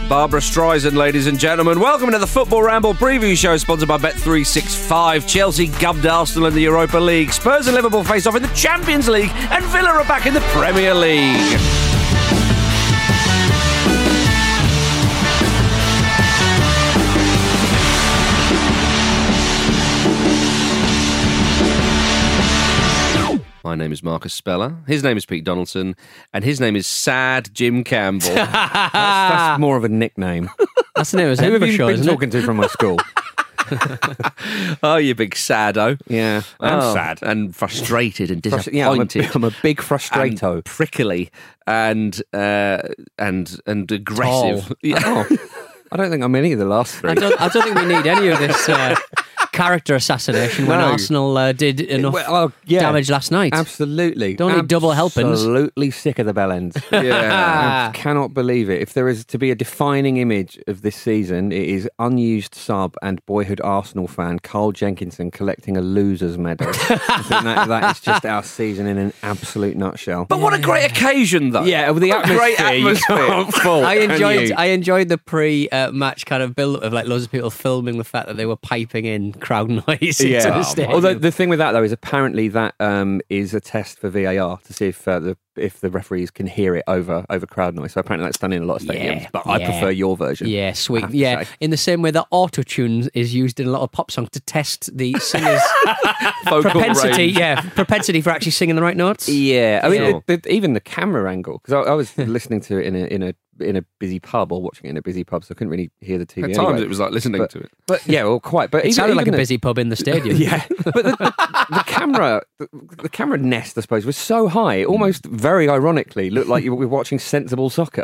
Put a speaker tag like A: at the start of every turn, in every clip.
A: Barbara Streisand, ladies and gentlemen. Welcome to the Football Ramble preview show, sponsored by Bet365. Chelsea gubbed Arsenal in the Europa League. Spurs and Liverpool face off in the Champions League. And Villa are back in the Premier League. My name is Marcus Speller. His name is Pete Donaldson. And his name is Sad Jim Campbell.
B: That's more of a nickname.
C: That's the name of
B: Who have you
C: show,
B: been talking to from my school?
A: Oh, you big saddo.
B: Yeah, I'm sad.
A: And frustrated and disappointed.
B: Yeah, I'm a big frustrato.
A: And prickly and aggressive.
B: Oh, I don't think I'm any of the last three.
C: I don't think we need any of this character assassination when
B: No.
C: Arsenal did enough damage last night.
B: Absolutely.
C: Don't need double helpings.
B: Absolutely sick of the bellends.
A: Yeah.
B: I cannot believe it. If there is to be a defining image of this season, it is unused sub and boyhood Arsenal fan Carl Jenkinson collecting a loser's medal. I think that is just our season in an absolute nutshell.
A: But what a great occasion, though.
B: Yeah, with the
A: What a great
B: atmosphere. You can't fault,
C: I enjoyed the pre-match kind of build of like loads of people filming the fact that they were piping in crowd noise into the stadium.
B: Although the thing with that though is apparently that is a test for VAR to see if the referees can hear it over crowd noise. So apparently that's done in a lot of stadiums. But I prefer your version.
C: Yeah, sweet. Yeah, in the same way that autotune is used in a lot of pop songs to test the singer's propensity.
A: range.
C: Yeah, propensity for actually singing the right notes.
B: Yeah, I mean
A: Sure.
B: even the camera angle, because I was listening to it in a busy pub or watching it in a busy pub, so I couldn't really hear the TV.
A: At times
B: anyway.
A: it was like listening to it.
B: But yeah, well, quite. But
C: It sounded like a busy pub in the stadium.
B: Yeah, but the camera nest, I suppose, was so high. It almost very ironically looked like you were watching sensible soccer.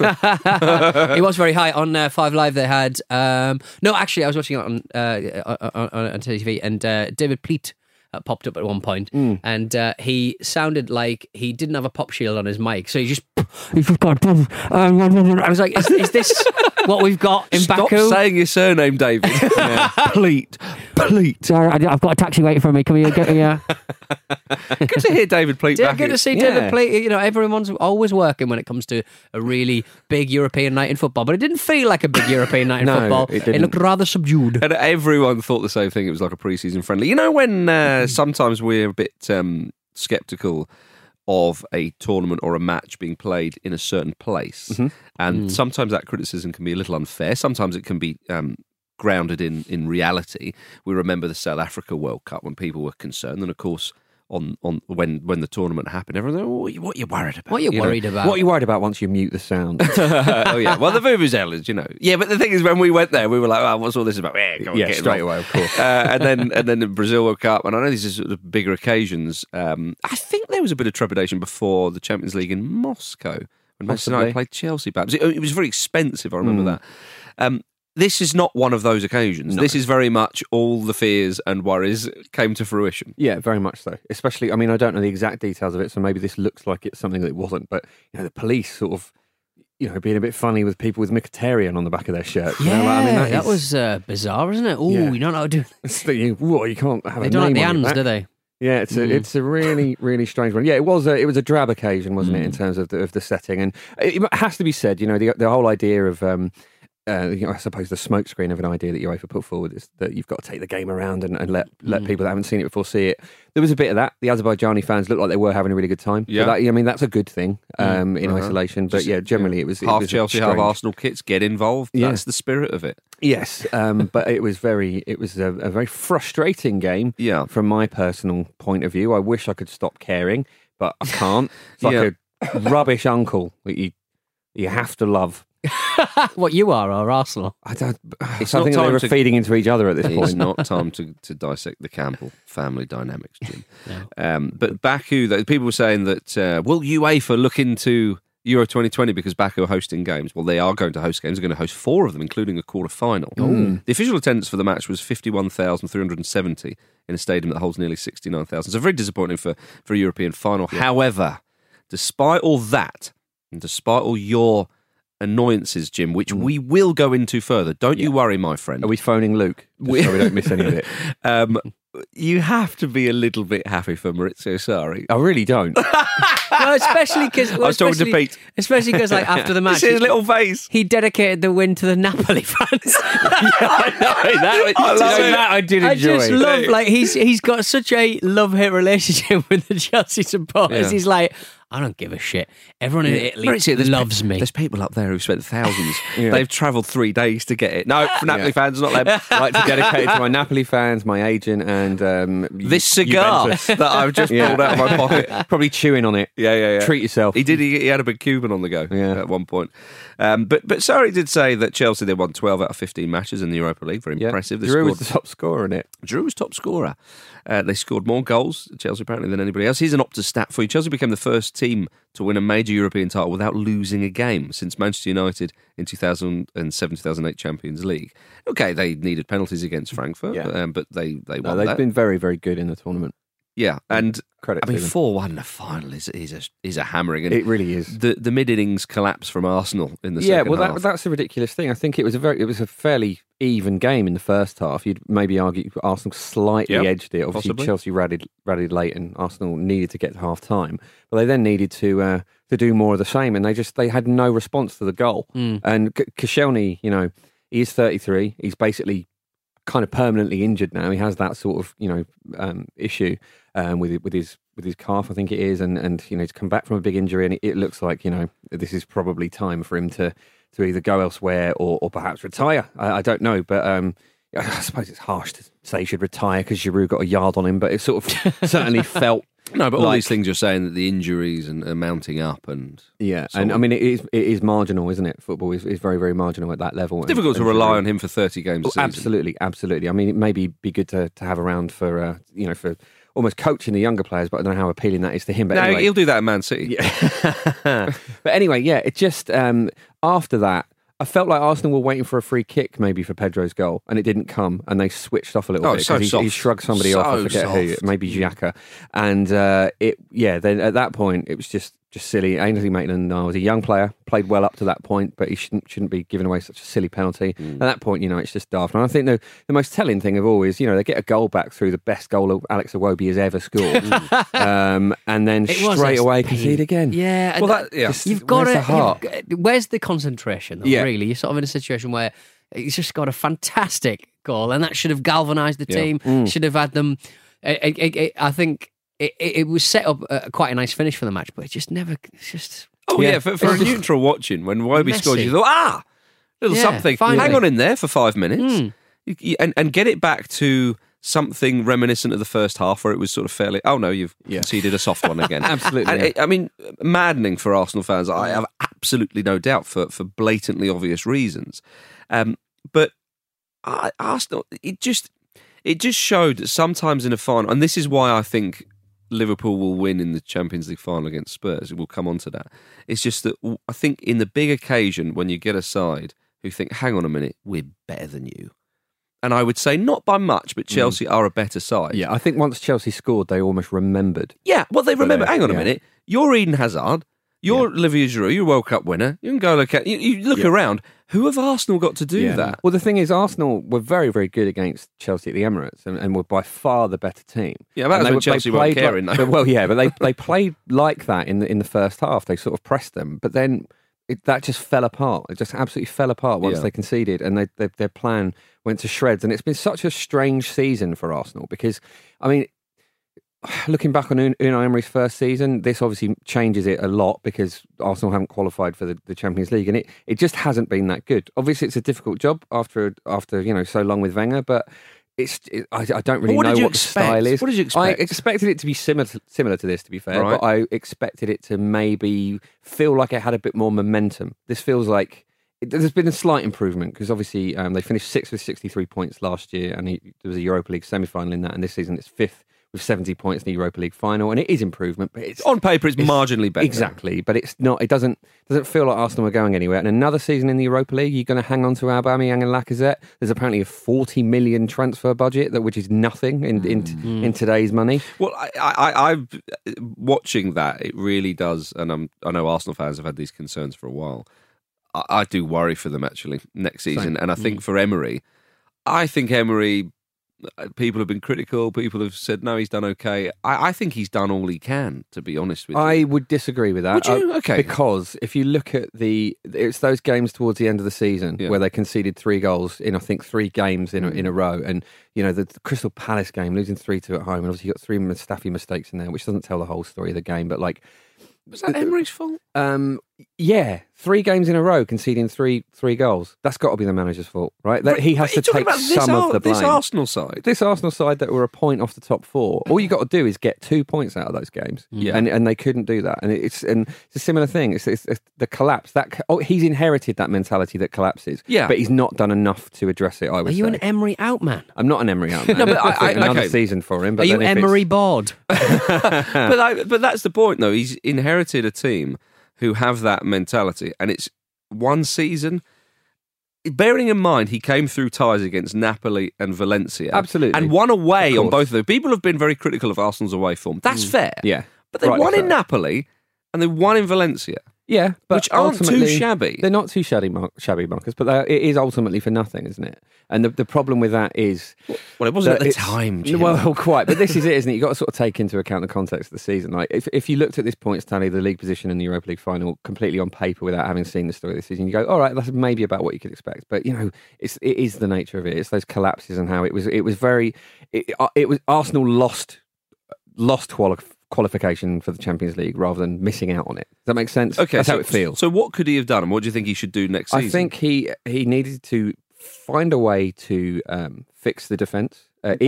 C: It was very high on Five Live. They had no, actually, I was watching it on TV, and David Pleat popped up at one point, and he sounded like he didn't have a pop shield on his mic, so he's just got. I was like, is this what we've got in
A: Stop
C: Baku?
A: saying your surname, David. Pleat.
C: Sorry, I've got a taxi waiting for me. Come here, get me.
A: Good to hear David Pleat
C: Yeah,
A: back.
C: good to see David Pleat. You know, everyone's always working when it comes to a really big European night in football, but it didn't feel like a big European night in
B: No,
C: football.
B: it didn't.
C: It looked rather subdued.
A: And everyone thought the same thing. It was like a pre-season friendly. You know when sometimes we're a bit sceptical of a tournament or a match being played in a certain place, and sometimes that criticism can be a little unfair. Sometimes it can be grounded in reality. We remember the South Africa World Cup when people were concerned, and of course on when the tournament happened, everyone said, what are you worried about?
C: What are you worried about?
B: What are you worried about once you mute the sound?
A: Oh yeah, well the vuvuzelas, you know. Yeah, but the thing is, when we went there, we were like, "Oh, what's all this about?" Yeah, go on,
B: Yeah,
A: get
B: straight
A: involved.
B: away, of course.
A: And then the Brazil World Cup, and I know these are sort of bigger occasions. I think there was a bit of trepidation before the Champions League in Moscow when Manchester United played Chelsea. Perhaps it was very expensive. I remember that. This is not one of those occasions.
B: No.
A: This is very much all the fears and worries came to fruition.
B: Yeah, very much so. Especially, I mean, I don't know the exact details of it, so maybe this looks like it's something that it wasn't. But you know, the police sort of, you know, being a bit funny with people with Mkhitaryan on the back of their shirts.
C: Yeah,
B: you know? I mean,
C: that was bizarre, isn't it? Oh,
B: Yeah.
C: you don't know how to do.
B: You can't have
C: They
B: a
C: don't like
B: name
C: the
B: on your
C: hands,
B: back.
C: do they?
B: Yeah, it's a really, really strange one. Yeah, it was a drab occasion, wasn't it, in terms of the setting? And it has to be said, you know, the whole idea of you know, I suppose the smokescreen of an idea that UEFA put forward is that you've got to take the game around and let people that haven't seen it before see it. There was a bit of that. The Azerbaijani fans looked like they were having a really good time.
A: Yeah.
B: So that, I mean, that's a good thing in isolation. But yeah, generally it was
A: Half
B: it was
A: Chelsea, half
B: strange.
A: Arsenal kits. Get involved.
B: Yeah.
A: That's the spirit of it.
B: Yes, but it was a very frustrating game.
A: Yeah.
B: From my personal point of view, I wish I could stop caring, but I can't. It's like a rubbish uncle that you have to love.
C: What you are, or Arsenal?
B: I don't.
A: It's
B: I
A: not
B: think
A: time
B: they were
A: to-
B: feeding into each other at this
A: It's
B: point.
A: not time to dissect the Campbell family dynamics, Jim. But Baku, people were saying that, will UEFA look into Euro 2020 because Baku are hosting games? Well, they are going to host games. They're going to host 4 of them, including a quarter-final. The official attendance for the match was 51,370 in a stadium that holds nearly 69,000. So very disappointing for a European final. Yeah. However, despite all that, and despite all your annoyances, Jim, which we will go into further, don't you worry, my friend.
B: Are we phoning Luke? So we don't miss any of it.
A: you have to be a little bit happy for Maurizio Sarri.
B: I really don't.
C: No, especially because
A: I was talking to Pete.
C: Especially because, like, after the match,
A: See his little face.
C: he dedicated the win to the Napoli fans.
B: I did enjoy.
C: I just love, like, he's got such a love-hate relationship with the Chelsea supporters.
A: Yeah.
C: He's like, I don't give a shit. Everyone in Italy loves me.
A: There's people up there who spent thousands. They've travelled 3 days to get it. No, for Napoli fans, not them.
B: I'd like to dedicate it to my Napoli fans, my agent, and
A: This cigar
B: Juventus.
A: that I've just pulled out of my pocket.
B: Probably chewing on it.
A: Yeah.
B: Treat yourself.
A: He did. He had a big Cuban on the go at one point. But Sarri did say that Chelsea, they won 12 out of 15 matches in the Europa League. Very impressive. They
B: Drew
A: scored,
B: was the top scorer in it.
A: Drew was top scorer. They scored more goals, Chelsea, apparently, than anybody else. He's an Opta stat for you. Chelsea became the first team to win a major European title without losing a game since Manchester United in 2007-2008 Champions League. Okay, they needed penalties against Frankfurt, but they won
B: They've
A: that.
B: been very, very good in the tournament.
A: Yeah, and
B: Credit
A: I mean,
B: to them.
A: 4-1 in the final is a hammering. And
B: It really is.
A: the mid-innings collapse from Arsenal in the second half.
B: That's a ridiculous thing. I think it was a fairly even game in the first half. You'd maybe argue Arsenal slightly edged it. Obviously,
A: possibly.
B: Chelsea rallied late, and Arsenal needed to get to half time, but they then needed to do more of the same, and they had no response to the goal. And Koscielny, he is 33. He's basically kind of permanently injured now. He has that sort of issue with his calf, I think it is, and he's come back from a big injury, and it looks like this is probably time for him to either go elsewhere or perhaps retire. I don't know, but I suppose it's harsh to say he should retire because Giroud got a yard on him, but it sort of certainly felt.
A: No, but all these things you're saying that the injuries and are mounting up, and
B: and I mean it is marginal, isn't it? Football is very, very marginal at that level.
A: it's difficult to rely on him for 30 games a season.
B: Absolutely. I mean, it may be good to have around for for almost coaching the younger players, but I don't know how appealing that is to him. But
A: No,
B: anyway,
A: he'll do that at Man City.
B: but anyway, it just after that, I felt like Arsenal were waiting for a free kick, maybe for Pedro's goal, and it didn't come, and they switched off a little bit
A: so
B: because
A: soft.
B: he shrugged somebody off. I forget who, maybe Xhaka, and then at that point it was just silly. Ainsley Maitland-Niles was a young player, played well up to that point, but he shouldn't be giving away such a silly penalty. At that point, it's just daft. And I think the most telling thing of all is, they get a goal back through the best goal Alex Iwobi has ever scored, and then straight away concede again.
C: Yeah,
A: Well,
C: you've got
B: where's the heart?
C: Where's the concentration? Though, really, you're sort of in a situation where he's just got a fantastic goal, and that should have galvanised the team. Should have had them. I think. It was set up quite a nice finish for the match, but it just never. It's just.
A: Oh yeah, for a neutral watching, when Iwobi scored, you thought, little something.
C: Finally.
A: Hang on in there for 5 minutes, and get it back to something reminiscent of the first half, where it was sort of fairly. Oh no, you've conceded a soft one again.
B: Absolutely.
A: And I mean, maddening for Arsenal fans. I have absolutely no doubt for blatantly obvious reasons, but Arsenal, it just showed that sometimes in a final, and this is why I think Liverpool will win in the Champions League final against Spurs. We'll come on to that. It's just that I think in the big occasion, when you get a side who think, hang on a minute, we're better than you. And I would say not by much, but Chelsea are a better side.
B: Yeah, I think once Chelsea scored, they almost remembered.
A: Yeah, well, they remember, hang on a minute, you're Eden Hazard, you're Olivier Giroud, you're a World Cup winner, you can go look at, you look around, who have Arsenal got to do that?
B: Well, the thing is, Arsenal were very, very good against Chelsea at the Emirates and were by far the better team.
A: Yeah, that was when Chelsea weren't caring, though.
B: Well, but they played like that in the first half. They sort of pressed them, but then that just fell apart. It just absolutely fell apart once they conceded, and their plan went to shreds. And it's been such a strange season for Arsenal because, I mean, looking back on Unai Emery's first season, this obviously changes it a lot because Arsenal haven't qualified for the Champions League, and it just hasn't been that good. Obviously, it's a difficult job after so long with Wenger, but I don't really know what the style is.
A: What did you expect?
B: I expected it to be similar to this, to be fair,
A: Right.
B: but I expected it to maybe feel like it had a bit more momentum. This feels like there's been a slight improvement because obviously they finished 6th with 63 points last year, and there was a Europa League semi-final in that, and this season it's 5th with 70 points in the Europa League final, and it is improvement, but it's
A: On paper, it's marginally better.
B: exactly, but it's not. It doesn't feel like Arsenal are going anywhere. And another season in the Europa League, you're going to hang on to Aubameyang and Lacazette. There's apparently a 40 million transfer budget, which is nothing in today's money.
A: Well, I've watching that, it really does, and I know Arsenal fans have had these concerns for a while. I do worry for them actually next season, and I think for Emery, I think Emery People have been critical. People have said, no, he's done okay. I think he's done all he can, to be honest with you.
B: I would disagree with that.
A: Would you? Okay.
B: Because if you look at it's those games towards the end of the season where they conceded 3 goals in, I think, 3 games in a row. And, the Crystal Palace game, losing 3-2 at home. And obviously you got 3 Mustafi mistakes in there, which doesn't tell the whole story of the game. But
A: was that Emery's fault?
B: Yeah, 3 games in a row conceding three goals. That's got to be the manager's fault, right? He has to take some of the blame.
A: This Arsenal side
B: that were a point off the top 4. All you got to do is get 2 points out of those games, and they couldn't do that. And it's a similar thing. It's the collapse he's inherited that mentality that collapses.
A: Yeah,
B: but he's not done enough to address it. I would.
C: Are you
B: say.
C: an Emery out man?
B: I'm not an Emery out man.
A: No, but
B: another season for him. But
C: are you Emery bored?
A: but that's the point, though. He's inherited a team who have that mentality, and it's one season. Bearing in mind, he came through ties against Napoli and Valencia.
B: Absolutely.
A: And won away on both of those. People have been very critical of Arsenal's away form. That's fair.
B: Yeah.
A: But they won in Napoli and they won in Valencia.
B: Yeah, but
A: which aren't too shabby.
B: They're not too shabby, Marcus, but it is ultimately for nothing, isn't it? And the problem with that is...
A: Well, it wasn't at the time, Jim.
B: Well, quite. But this is it, isn't it? You've got to sort of take into account the context of the season. Like, if you looked at this points tally, the league position in the Europa League final, completely on paper without having seen the story of the season, you go, all right, that's maybe about what you could expect. But, it is the nature of it. It's those collapses and how it was Arsenal lost qualification for the Champions League rather than missing out on it. Does that make sense?
A: Okay,
B: that's how it feels.
A: So what could he have done, and what do you think he should do next season?
B: I think he needed to find a way to fix the defence. But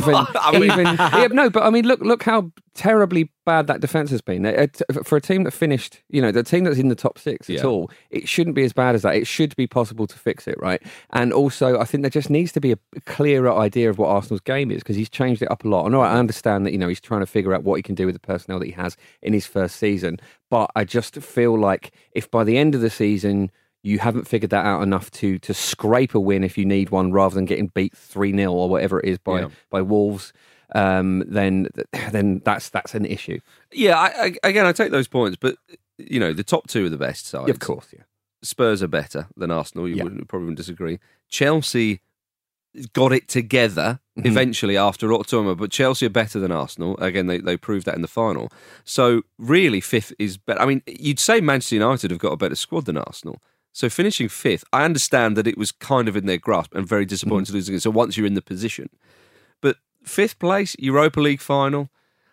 B: I mean, look how terribly bad that defence has been for a team that finished. The team that's in the top 6 at all. It shouldn't be as bad as that. It should be possible to fix it, right? And also, I think there just needs to be a clearer idea of what Arsenal's game is, because he's changed it up a lot. And I understand that he's trying to figure out what he can do with the personnel that he has in his first season, but I just feel like if by the end of the season you haven't figured that out enough to scrape a win if you need one, rather than getting beat 3-0 or whatever it is by Wolves, then that's an issue.
A: Yeah, I take those points, but the top 2 are the best sides.
B: Of course, yeah.
A: Spurs are better than Arsenal. You probably wouldn't disagree. Chelsea got it together eventually after October, but Chelsea are better than Arsenal. Again, they proved that in the final. So really, 5th is better. I mean, you'd say Manchester United have got a better squad than Arsenal. So finishing 5th, I understand that it was kind of in their grasp and very disappointing to lose again. So once you're in the position, but 5th place, Europa League final,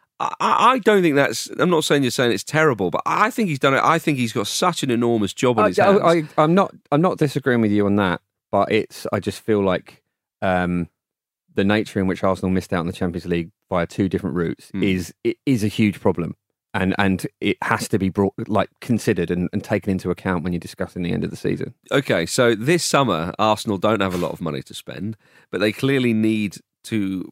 A: I don't think that's... I'm not saying you're saying it's terrible, but I think he's done it. I think he's got such an enormous job on his hands.
B: I'm not disagreeing with you on that, but I just feel like the nature in which Arsenal missed out on the Champions League via 2 different routes is a huge problem. And it has to be considered and taken into account when you're discussing the end of the season. Okay,
A: so this summer, Arsenal don't have a lot of money to spend, but they clearly need to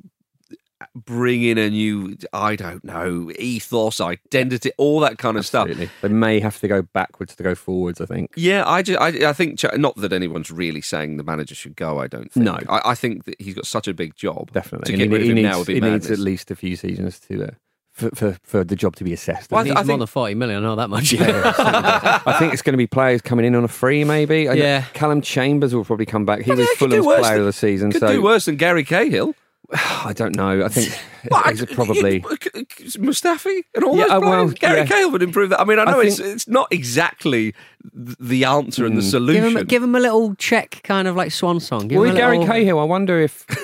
A: bring in a new, I don't know, ethos, identity, all that kind of stuff.
B: They may have to go backwards to go forwards, I think.
A: Yeah, I think, not that anyone's really saying the manager should go, I don't think.
B: No.
A: I think that he's got such a big job.
B: Definitely.
A: To get rid of him now would be madness.
B: He needs at least a few seasons to... For the job to be assessed.
C: Well, I think more than 40 million, I know that much.
B: Yeah, I think it's going to be players coming in on a free, maybe. Callum Chambers will probably come back. He was Fulham's player of the season.
A: Could do worse than Gary Cahill.
B: I don't know. I think probably
A: Mustafi and all those players. Gary Cahill would improve that. I mean, I know it's not exactly the answer and the solution.
C: Give him a little check, kind of like swan song.
B: Gary Cahill, I wonder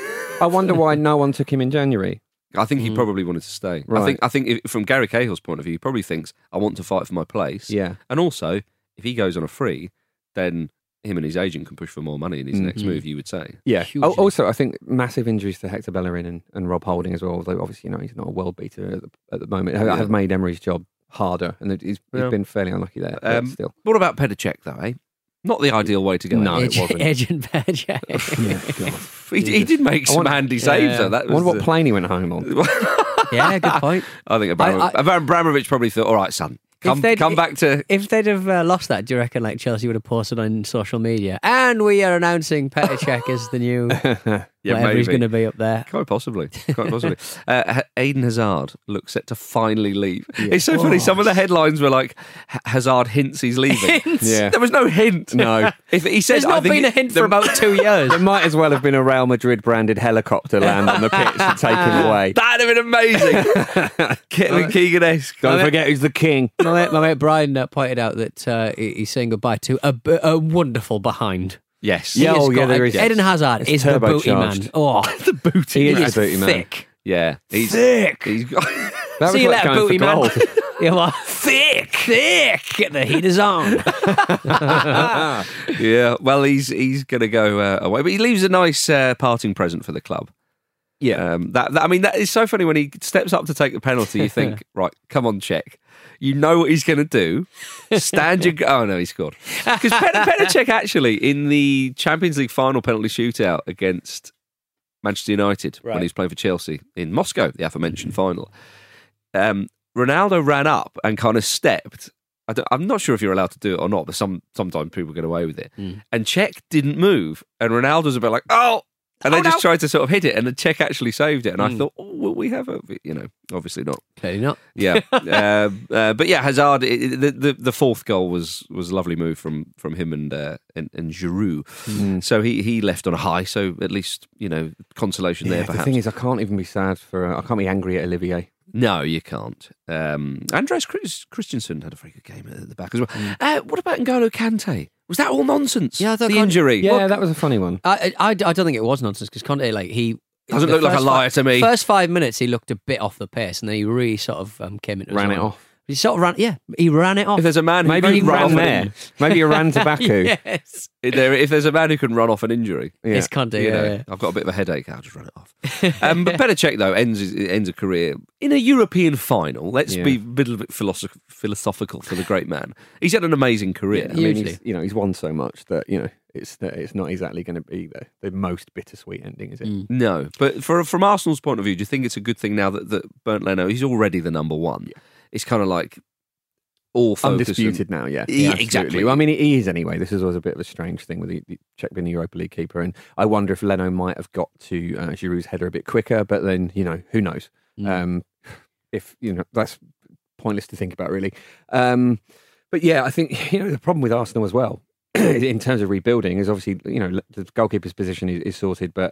B: why no one took him in January.
A: I think he probably wanted to stay.
B: Right.
A: I think from Gary Cahill's point of view, he probably thinks, I want to fight for my place.
B: Yeah.
A: And also, if he goes on a free, then him and his agent can push for more money in his next move, you would say.
B: Yeah. Also, I think massive injuries to Hector Bellerin and Rob Holding as well, although obviously, he's not a world beater at the moment. Have made Emery's job harder, and he's been fairly unlucky there. Still.
A: What about Petr Cech, though, eh? Not the ideal way to go.
B: No, it wasn't.
C: Agent Petr Cech.
A: He did make some handy saves, though.
B: I wonder what plane he went home on.
C: Yeah, good point.
A: I think Abramovich probably thought, all right, son, come back to...
C: If they'd have lost that, do you reckon Chelsea would have posted on social media, and we are announcing Petr Cech as the new... whatever he's
A: maybe.
C: going to be up there.
A: Quite possibly. Eden Hazard looks set to finally leave. It's so funny. Some of the headlines were like, Hazard hints he's leaving.
B: Yeah.
A: There was no hint.
B: No.
A: If he said,
C: There's not been a hint for about 2 years.
B: It might as well have been a Real Madrid branded helicopter land on the pitch and take him away.
A: That'd have been amazing. Kevin Keegan-esque.
B: Don't forget who's the king.
C: My mate Brian pointed out that he's saying goodbye to a wonderful behind.
A: Yes.
C: He
B: Yeah,
C: has
B: oh, yeah,
C: got-
B: there is.
C: Eden Hazard
B: It's
C: is the booty man.
B: turbocharged.
C: Oh,
A: The booty.
B: He
C: he
B: is
C: is
B: the booty man.
C: thick.
A: Yeah. He's
B: Thick.
A: He's got...
B: That
C: See you
B: was like
C: later,
B: going
C: booty
B: for
C: man.
B: gold.
C: Yeah, well, thick. Get the heaters on.
A: Yeah. Well, he's going to go away, but he leaves a nice parting present for the club.
B: Yeah.
A: That is so funny when he steps up to take the penalty. You think, right, come on, check. You know what he's going to do. Stand your. Oh no, he scored. Because Petr actually in the Champions League final penalty shootout against Manchester United when he was playing for Chelsea in Moscow, the aforementioned final. Ronaldo ran up and kind of stepped. I'm not sure if you're allowed to do it or not, but sometimes people get away with it. And Cech didn't move, and Ronaldo's a bit like, oh. And they just tried to sort of hit it, and the Cech actually saved it. And I thought, well, we have a, obviously not.
C: Clearly not.
A: Yeah, but yeah, Hazard. The fourth goal was a lovely move from him and Giroud. So he left on a high. So at least consolation there. Perhaps
B: The thing is, I can't even be sad I can't be angry at Olivier.
A: no, you can't. Andreas Christensen had a very good game at the back as well. What about N'Golo Kante? Was that all nonsense?
C: Yeah, I thought
A: the injury.
B: Yeah, that was a funny one.
C: I don't think it was nonsense because Conte, he
A: Doesn't
C: the
A: look like a
C: first
A: liar to me.
C: First 5 minutes, he looked a bit off the pace, and then he really sort of came into his
B: Ran it
C: own.
B: off.
C: He sort of ran. Yeah, he ran it off.
A: If there's a man who
B: Maybe
A: can
B: he
A: run off
B: ran
A: an
B: there. Maybe he ran to Baku.
C: Yes,
A: if there's a man who can run off an injury,
C: it's Conte. Yeah.
A: I've got a bit of a headache. I'll just run it off. But Petr though ends a career in a European final. Let's be a little bit philosophical for the great man. He's had an amazing career.
B: I mean,
C: Hugely.
B: he's won so much that it's not exactly going to be the most bittersweet ending, is it?
A: No, but from Arsenal's point of view, do you think it's a good thing now that Bernd Leno, he's already the number one? Yeah. It's kind of like all focus
B: Undisputed now, yeah.
A: Yeah,
B: Absolutely.
A: exactly.
B: Well, I mean, he is anyway. This is always a bit of a strange thing with the Czech being the Europa League keeper, and I wonder if Leno might have got to Giroud's header a bit quicker, but then, who knows? If, that's pointless to think about, really. But yeah, I think, the problem with Arsenal as well, in terms of rebuilding, is obviously, the goalkeeper's position is sorted, but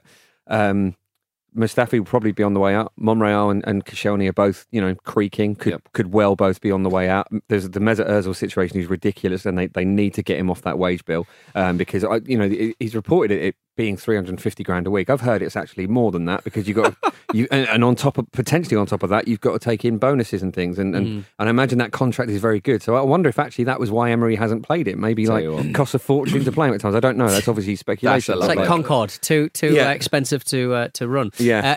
B: Mustafi will probably be on the way out. Monreal and Koscielny are both, creaking. Could well both be on the way out. There's the Mesut Ozil situation is ridiculous, and they need to get him off that wage bill because he's reported it being 350 grand a week. I've heard it's actually more than that because you got and potentially on top of that, you've got to take in bonuses and things, and I imagine that contract is very good. So I wonder if actually that was why Emery hasn't played it. Maybe costs a fortune to play him at times. I don't know. That's obviously speculation.
C: It's like Concorde, too expensive to run.
B: Yeah.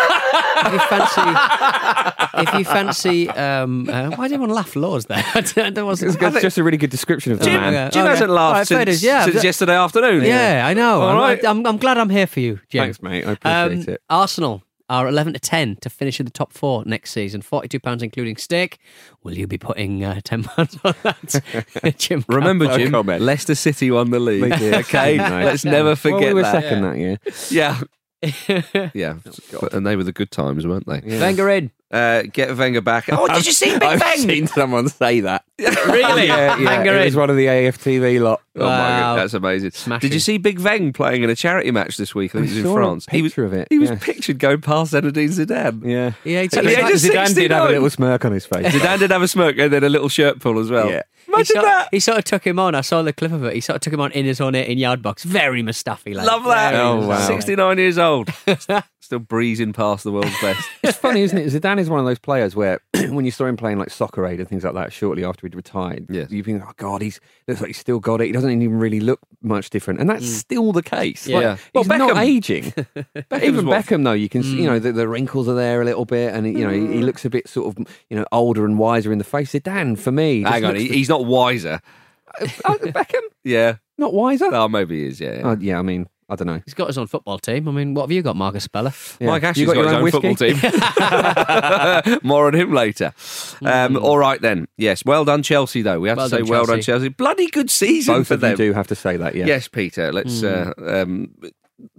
C: If you fancy, why do you want to laugh, Laws? There,
B: It's just a really good description of the man.
A: Jim hasn't laughed since yesterday afternoon.
C: Yeah, I know.
A: All right.
C: I'm glad I'm here for you, Jim.
B: Thanks, mate. I appreciate it.
C: Arsenal are 11-10 to finish in the top 4 next season. £42 including stake. Will you be putting £10 on that, Jim?
A: Remember, Jim, Leicester City won the league. Okay, let's never forget
B: we were
A: that.
B: second that year.
A: Yeah. Yeah, and they were the good times, weren't they?
C: Yeah. Wenger in.
A: Get Wenger back. Oh, did you see Big
B: I've
A: Bang?
B: seen someone say that.
C: Really?
B: Yeah,
C: Wenger
B: it was
C: in.
B: one of the AFTV lot.
A: Oh my
C: Wow.
A: god, that's amazing.
C: Smashing.
A: Did you see Big Veng playing in a charity match this week? I think it was in
B: saw
A: France.
B: a picture of it.
A: He was
B: Yeah.
A: pictured going past Zinedine Zidane.
B: Yeah.
C: Yeah,
A: At the age of
B: Zidane did have a
A: 69.
B: little smirk on his face.
A: Zidane did have a smirk and then a little shirt pull as well.
B: Yeah.
A: Imagine that.
C: He sort of took him on. I saw the clip of it. He sort of took him on in his own 18-yard box. Very Mustafi. Like.
A: Love that.
C: Very
B: Oh, wow.
A: 69 years old. Still breezing past the world's best.
B: It's funny, isn't it? Zidane is one of those players where when you saw him playing like Soccer Aid and things like that shortly after he'd retired,
A: Yes.
B: you think, oh God, looks like he's still got it. He doesn't even really look much different. And that's still the case.
C: Yeah.
B: Like,
A: Well,
B: he's not
A: Beckham-
B: aging. Even
A: what-
B: Beckham, though, you can see, the wrinkles are there a little bit and, he looks a bit sort of, older and wiser in the face. Zidane, for me, just
A: Hang on,
B: looks-
A: he's not wiser.
B: Beckham?
A: Yeah.
B: Not wiser?
A: Oh, maybe he is, yeah.
B: Oh, yeah, I mean, I don't know.
C: He's got his own football team. I mean, what have you got, Marcus Speller?
B: Yeah.
A: Mike Ashley's
B: You
A: got,
B: your
A: his own
B: whiskey?
A: football team. More on him later. All right then. Yes, well done Chelsea though. We have
C: Well
A: to say
C: done,
A: well done
C: Chelsea.
A: Chelsea. Bloody good season
B: Both
A: for
B: of you
A: them.
B: do have to say that, yeah.
A: Yes, Peter. Let's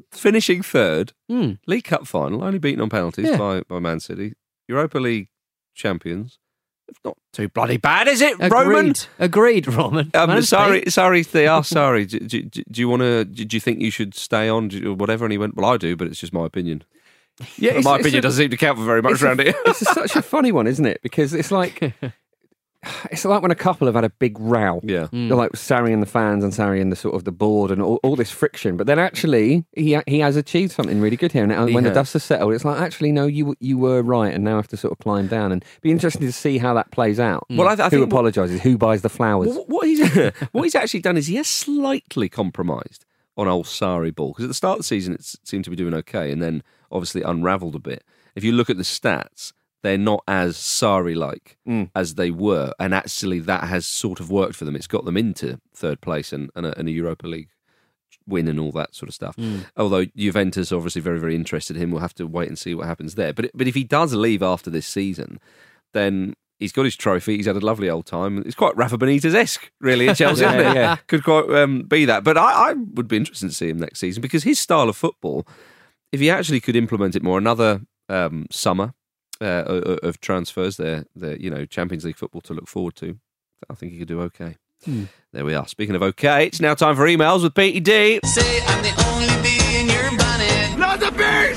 A: finishing third, League Cup final, only beaten on penalties by Man City. Europa League champions. It's not too bloody bad, is it, Roman?
C: Agreed, Roman.
A: Sorry, they are sorry. Do you want to? Do you think you should stay on or whatever? And he went, well, I do, but it's just my opinion.
B: Yeah,
A: my opinion doesn't seem to count for very much around here.
B: It's such a funny one, isn't it? Because it's like when a couple have had a big row.
A: Yeah.
B: They're like Sarri and the fans and Sarri and the sort of the board and all this friction. But then actually he has achieved something really good here. And when the dust has settled, it's like, actually, no, you were right, and now I have to sort of climb down. And be interesting to see how that plays out.
A: Well, I
B: who apologises? Who buys the flowers?
A: What he's actually done is he has slightly compromised on old Sarri ball. Because at the start of the season, it seemed to be doing okay, and then obviously unravelled a bit. If you look at the stats, they're not as Sarri-like as they were, and actually that has sort of worked for them. It's got them into third place and a Europa League win and all that sort of stuff. Although Juventus are obviously very, very interested in him. We'll have to wait and see what happens there. But if he does leave after this season, then he's got his trophy. He's had a lovely old time. It's quite Rafa Benitez-esque, really, at Chelsea, isn't it?
B: Yeah.
A: Could quite be that. But I would be interested to see him next season, because his style of football, if he actually could implement it more, another summer of transfers, there, Champions League football to look forward to, I think he could do okay. There we are. Speaking of okay, it's now time for emails with Petey D.
D: Say I'm the only bee in your bonnet.
E: Not the bee!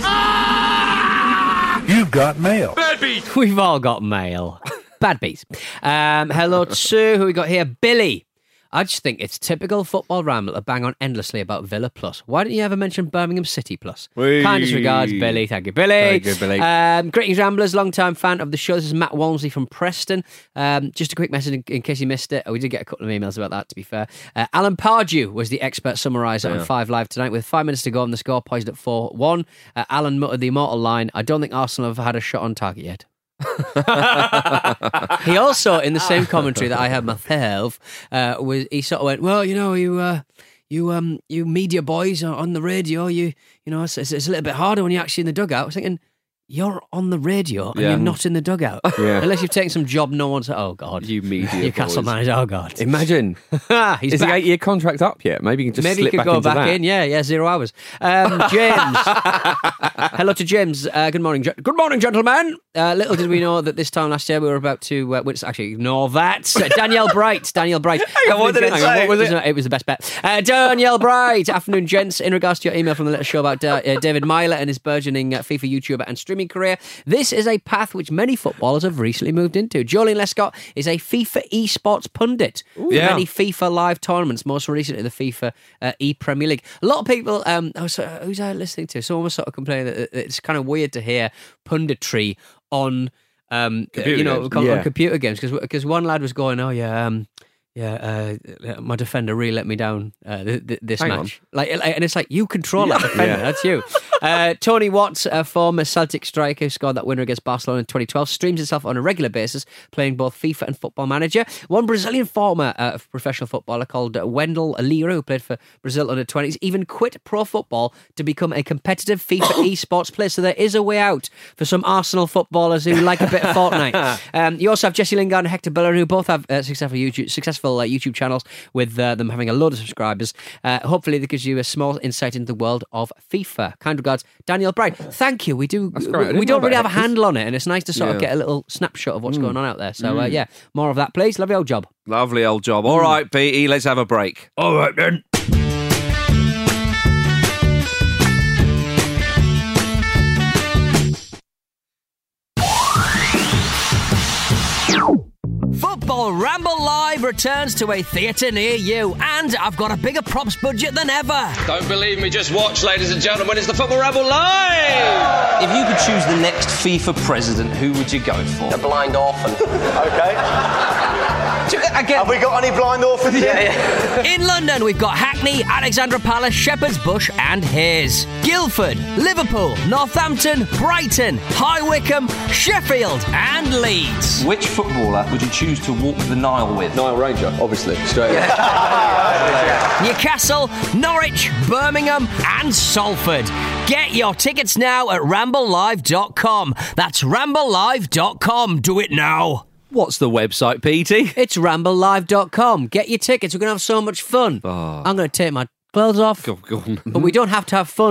E: Ah! You've got mail.
A: Bad beat.
C: We've all got mail. Bad beats. Hello to who we got here? Billy. I just think it's typical football ramble to bang on endlessly about Villa Plus. Why didn't you ever mention Birmingham City Plus? Kindest regards, Billy. Thank you, Billy.
B: Very good, Billy.
C: Greetings, Ramblers. Long-time fan of the show. This is Matt Walmsley from Preston. Just a quick message in case you missed it. We did get a couple of emails about that, to be fair. Alan Pardew was the expert summariser on 5 Live tonight. With 5 minutes to go on the score, poised at 4-1. Alan muttered the immortal line, I don't think Arsenal have had a shot on target yet. He also, in the same commentary that I had myself, he sort of went, well, you media boys are on the radio, it's a little bit harder when you're actually in the dugout. I was thinking, you're on the radio and you're not in the dugout. Unless you've taken some job no one's... Oh, God.
A: You media
C: Newcastle
A: boys.
C: manager, oh, God.
B: Imagine.
C: Is
B: the 8-year contract up yet? Maybe you can just slip
C: he could
B: back
C: go
B: into
C: back
B: that.
C: in. Yeah, 0 hours. James. Hello to James. Good morning, gentlemen. Little did we know that this time last year we were about to witness... Actually, ignore that. Danielle Bright.
A: Hang on, what did it say?
C: What was it? It was the best bet. Danielle Bright. Afternoon, gents. In regards to your email from the little show about David Myler and his burgeoning FIFA YouTuber and streaming career, this is a path which many footballers have recently moved into. Jolene Lescott is a FIFA esports pundit for many FIFA live tournaments, most recently the FIFA e-Premier League. A lot of people, who's I listening to? Someone was sort of complaining that it's kind of weird to hear punditry on computer games, because one lad was going, my defender really let me down this match. And it's like, you control that defender, that's you. Tony Watts, a former Celtic striker who scored that winner against Barcelona in 2012, streams himself on a regular basis, playing both FIFA and Football Manager. One Brazilian former professional footballer called Wendell Lira, who played for Brazil under 20s, even quit pro football to become a competitive FIFA esports player. So there is a way out for some Arsenal footballers who like a bit of Fortnite. You also have Jesse Lingard and Hector Bellerin, who both have successful YouTube channels, with them having a load of subscribers. Hopefully that gives you a small insight into the world of FIFA. Kind regards, Daniel Bright. Thank you. We don't really have a handle on it, and it's nice to sort of get a little snapshot of what's going on out there. So more of that, please. Lovely old job.
A: Lovely old job. All right, Petey, let's have a break.
E: All right, then.
C: Football Ramble Live returns to a theatre near you, and I've got a bigger props budget than ever.
F: Don't believe me, just watch, ladies and gentlemen. It's the Football Ramble Live! If you could choose the next FIFA president, who would you go for?
G: A blind orphan.
F: Okay. Again,
G: Have we got any blind orphans here?
C: In London, we've got Hackney, Alexandra Palace, Shepherd's Bush and Hayes. Guildford, Liverpool, Northampton, Brighton, High Wycombe, Sheffield and Leeds.
F: which footballer would you choose to walk the Nile with?
G: Nile Ranger, obviously, straight away.
C: Newcastle, Norwich, Birmingham and Salford. Get your tickets now at ramblelive.com. That's ramblelive.com. Do it now.
A: What's the website, Petey?
C: It's ramblelive.com. Get your tickets. We're going to have so much fun. I'm going to take my clothes off.
A: Go on.
C: But we don't have to have fun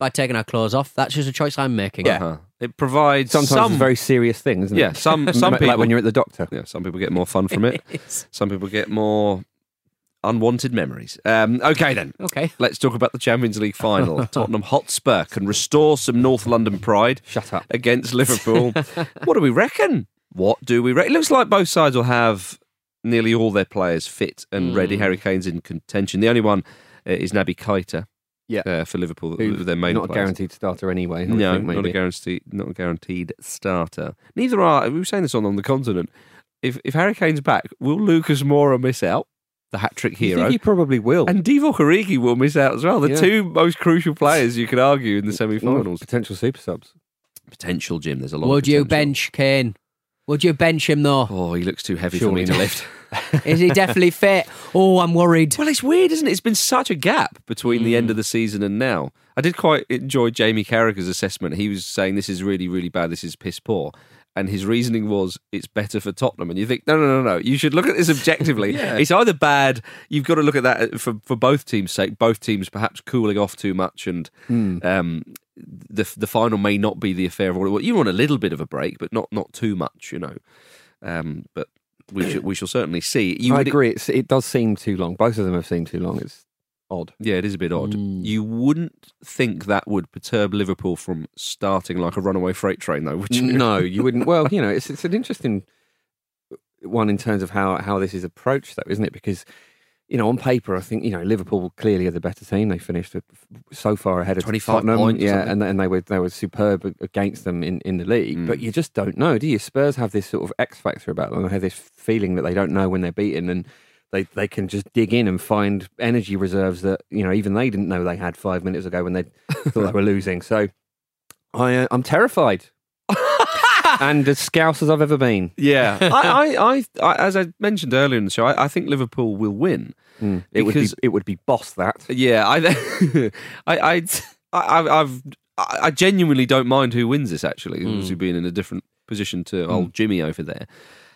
C: by taking our clothes off. That's just a choice I'm making.
B: Yeah.
A: It provides
B: Sometimes
A: some
B: it's a very serious thing, isn't it?
A: Yeah, some
B: Like
A: people
B: when you're at the doctor.
A: Yeah, some people get more fun from it.
C: It's-
A: Some people get more unwanted memories. Okay, then.
C: Okay.
A: Let's talk about the Champions League final. Tottenham Hotspur can restore some North London pride.
B: Shut up.
A: Against Liverpool. What do we reckon? It looks like both sides will have nearly all their players fit and ready. Harry Kane's in contention. The only one is Naby Keita.
B: Yeah.
A: For Liverpool,
B: Who's
A: their main
B: not a
A: players.
B: guaranteed starter anyway. I would
A: No,
B: think, maybe.
A: not a guaranteed starter. Neither are. We were saying this on the continent. If Harry Kane's back, will Lucas Moura miss out? The hat-trick
B: I
A: hero.
B: think he probably will.
A: And Divock Origi will miss out as well. The
B: Yeah.
A: two most crucial players you could argue in the semi-finals.
B: Potential super subs.
A: Potential, Jim. There's a lot.
C: Would
A: of
C: you
A: potential.
C: bench Kane? Would you bench him though?
A: Oh, he looks too heavy
B: Surely
A: for me to
B: not.
A: lift.
C: Is he definitely fit? Oh, I'm worried.
A: Well, it's weird, isn't it? It's been such a gap between the end of the season and now. I did quite enjoy Jamie Carragher's assessment. He was saying this is really, really bad. This is piss poor. And his reasoning was it's better for Tottenham. And you think, no. You should look at this objectively. It's either bad. You've got to look at that for both teams' sake. Both teams perhaps cooling off too much, and the final may not be the affair of all it was. You want a little bit of a break, but not too much, you know. But we shall certainly see.
B: I agree. It does seem too long. Both of them have seemed too long. It's odd.
A: Yeah, it is a bit odd. You wouldn't think that would perturb Liverpool from starting like a runaway freight train, though, would you?
B: No, you wouldn't. Well, you know, it's an interesting one in terms of how this is approached, though, isn't it? Because, you know, on paper, I think, you know, Liverpool clearly are the better team. They finished so far ahead of
A: 25
B: Tottenham.
A: points or
B: Yeah,
A: something.
B: and they were superb against them in the league. But you just don't know, do you? Spurs have this sort of X factor about them. They have this feeling that they don't know when they're beaten, and they can just dig in and find energy reserves that, you know, even they didn't know they had 5 minutes ago when they thought they were losing. So I'm terrified. And as scouse as I've ever been.
A: Yeah, I as I mentioned earlier in the show, I think Liverpool will win.
B: It would be boss that.
A: Yeah, I genuinely don't mind who wins this. Actually, obviously being in a different position to old Jimmy over there.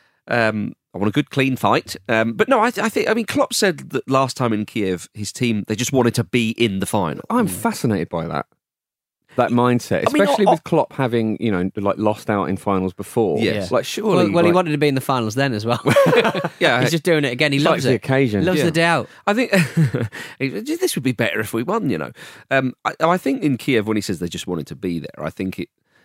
A: I want a good, clean fight. But no, I think. I mean, Klopp said that last time in Kiev, his team they just wanted to be in the final.
B: I'm fascinated by that mindset,
A: I mean,
B: especially with Klopp having, you know, like lost out in finals before.
A: Yes.
B: Like surely.
C: Well, he
B: like,
C: wanted to be in the finals then as well.
A: Yeah,
C: He's just doing it again. He loves
B: likes the
C: it.
B: occasion.
C: Loves
A: Yeah.
C: the doubt.
A: I think this would be better if we won, you know. I think in Kiev, when he says they just wanted to be there, I think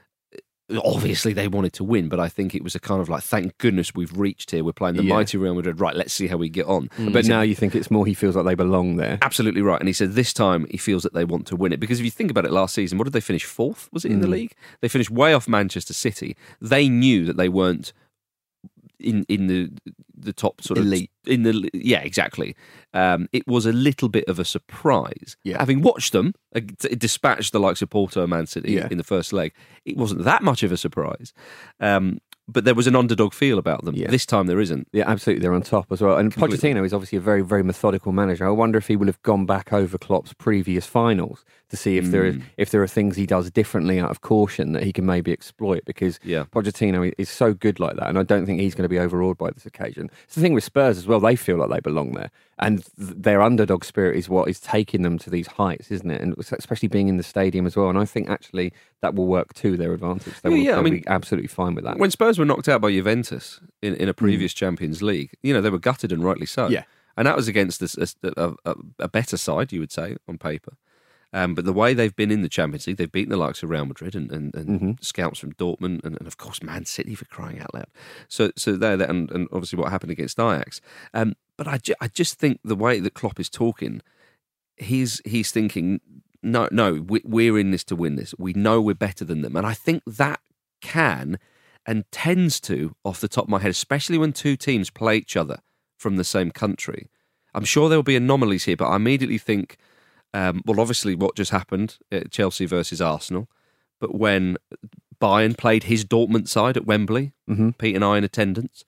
A: obviously they wanted to win, but I think it was a kind of like, thank goodness we've reached here. We're playing the mighty Real Madrid. Right, let's see how we get on.
B: But now you think it's more he feels like they belong there.
A: Absolutely right. And he said this time he feels that they want to win it. Because if you think about it, last season, what did they finish? Fourth? Was it in the league? They finished way off Manchester City. They knew that they weren't in the top sort of
B: Elite.
A: Yeah, exactly. It was a little bit of a surprise.
B: Yeah.
A: Having watched them dispatch the likes of Porto and Man City
B: Yeah.
A: in the first leg, it wasn't that much of a surprise. But there was an underdog feel about them.
B: Yeah.
A: This time there isn't.
B: Yeah, absolutely. They're on top as well. And
A: Completely.
B: Pochettino is obviously a very, very methodical manager. I wonder if he will have gone back over Klopp's previous finals to see if there are things he does differently out of caution that he can maybe exploit. Because
A: Yeah.
B: Pochettino is so good like that, and I don't think he's going to be overawed by this occasion. It's the thing with Spurs as well; they feel like they belong there, and their underdog spirit is what is taking them to these heights, isn't it? And especially being in the stadium as well. And I think actually that will work to their advantage. They
A: Yeah,
B: will
A: I mean,
B: be absolutely fine with that.
A: When Spurs were knocked out by Juventus in a previous Champions League, you know, they were gutted, and rightly so.
B: Yeah.
A: And that was against a better side, you would say, on paper. But the way they've been in the Champions League, they've beaten the likes of Real Madrid and scouts from Dortmund and of course Man City, for crying out loud. So there and obviously what happened against Ajax. But I just think the way that Klopp is talking, he's thinking, no, we're in this to win this. We know we're better than them, and I think that can and tends to, off the top of my head, especially when two teams play each other from the same country. I'm sure there will be anomalies here, but I immediately think, well, obviously what just happened at Chelsea versus Arsenal, but when Bayern played his Dortmund side at Wembley, Pete and I in attendance,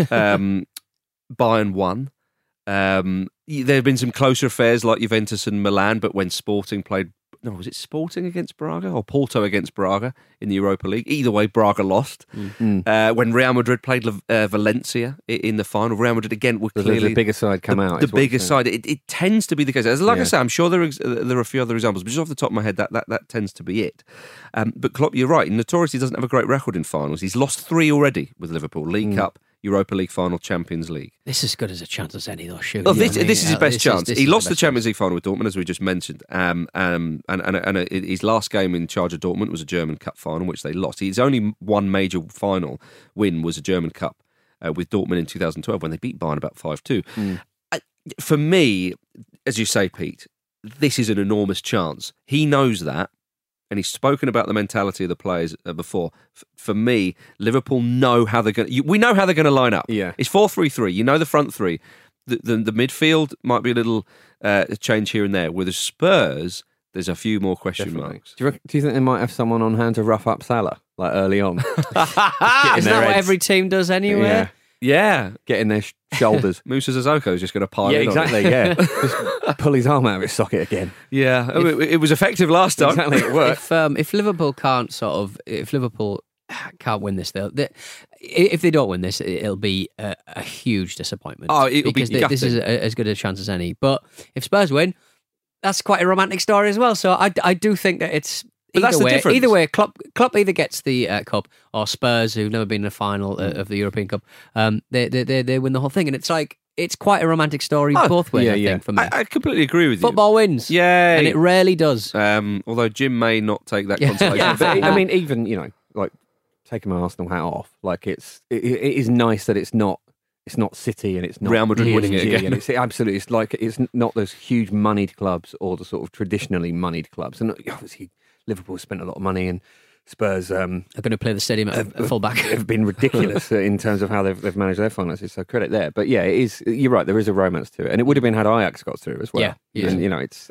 A: Bayern won. There have been some closer affairs like Juventus and Milan, but when Sporting played was it Sporting against Braga or Porto against Braga in the Europa League? Either way, Braga lost. When Real Madrid played Valencia in the final, Real Madrid again were clearly
B: the bigger side come out.
A: The bigger side. It tends to be the case. Like I say, I'm sure there are a few other examples, but just off the top of my head, that tends to be it. But Klopp, you're right. Notoriously doesn't have a great record in finals. He's lost 3 already with Liverpool: League Cup, Europa League final, Champions League.
C: This is as good as a chance as any, though. Shoot.
A: Oh, this is his best chance. He lost the
C: best
A: Champions League final with Dortmund, as we just mentioned. And his last game in charge of Dortmund was a German Cup final, which they lost. His only one major final win was a German Cup with Dortmund in 2012 when they beat Bayern about 5-2. For me, as you say, Pete, this is an enormous chance. He knows that. And he's spoken about the mentality of the players before. For me, Liverpool know how they're going. We know how they're going to line up.
B: Yeah,
A: it's 4-3-3. You know the front three. The midfield might be a little change here and there. With the Spurs, there's a few more question marks.
B: Do you think they might have someone on hand to rough up Salah like early on?
C: Isn't that what every team does anyway?
A: Yeah,
B: get in their shoulders.
A: Musa Sissoko is just going to pile in.
B: Exactly. Yeah, just pull his arm out of his socket again.
A: Yeah, it was effective last time.
B: Exactly, it worked.
C: If Liverpool can't win this, if they don't win this, it'll be a huge disappointment.
A: Oh, it'll be gutting.
C: This is as good a chance as any. But if Spurs win, that's quite a romantic story as well. So I do think that it's.
A: But that's the difference.
C: Either way, Klopp either gets the cup, or Spurs, who've never been in a final of the European Cup, they win the whole thing, and it's like it's quite a romantic story both ways. I think for me,
A: I completely agree with you.
C: Football wins, and it rarely does.
A: Although Jim may not take that consolation.
B: But I mean, even like taking my Arsenal hat off, like it is nice that it's not City and it's not
A: Real Madrid winning it again.
B: And it's like it's not those huge moneyed clubs or the sort of traditionally moneyed clubs, and obviously. Liverpool spent a lot of money, and Spurs
C: are going to play the stadium at fullback.
B: Have been ridiculous in terms of how they've managed their finances. So credit there. But yeah, it is. You're right. There is a romance to it, and it would have been had Ajax got through as well.
C: Yeah,
B: and, it's.